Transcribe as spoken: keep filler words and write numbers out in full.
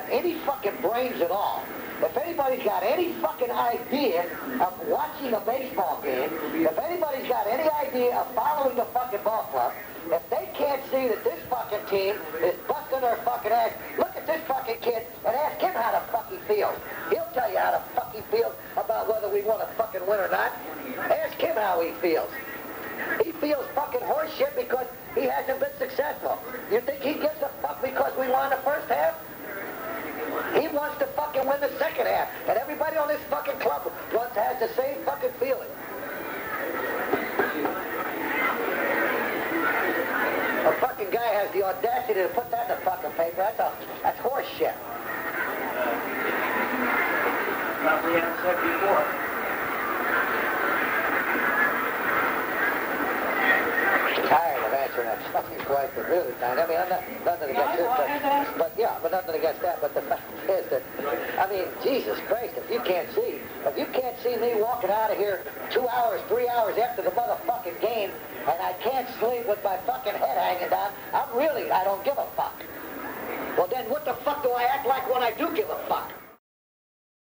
any fucking brains at all, if anybody's got any fucking idea of watching a baseball game, if anybody's got any idea of following the fucking ball club, if they can't see that this fucking team is busting their fucking ass, look at this fucking kid and ask him how to fucking feel. He'll tell you how to fucking feel about whether we want to fucking win or not. Ask him how he feels. He feels fucking horse shit because he hasn't been successful. You think he gives a fuck because we won the first half? He wants to fucking win the second half. And everybody on this fucking club wants has the same fucking feeling. A fucking guy has the audacity to put that in the fucking paper. That's a, that's horse shit. Not we haven't said before. Tired of answering that fucking question, really tired. I mean, I'm not, nothing against this, but, but yeah, but nothing against that. But the fact is that, I mean, Jesus Christ, if you can't see, if you can't see me walking out of here two hours, three hours after the motherfucking game, and I can't sleep with my fucking head hanging down, I'm really, I don't give a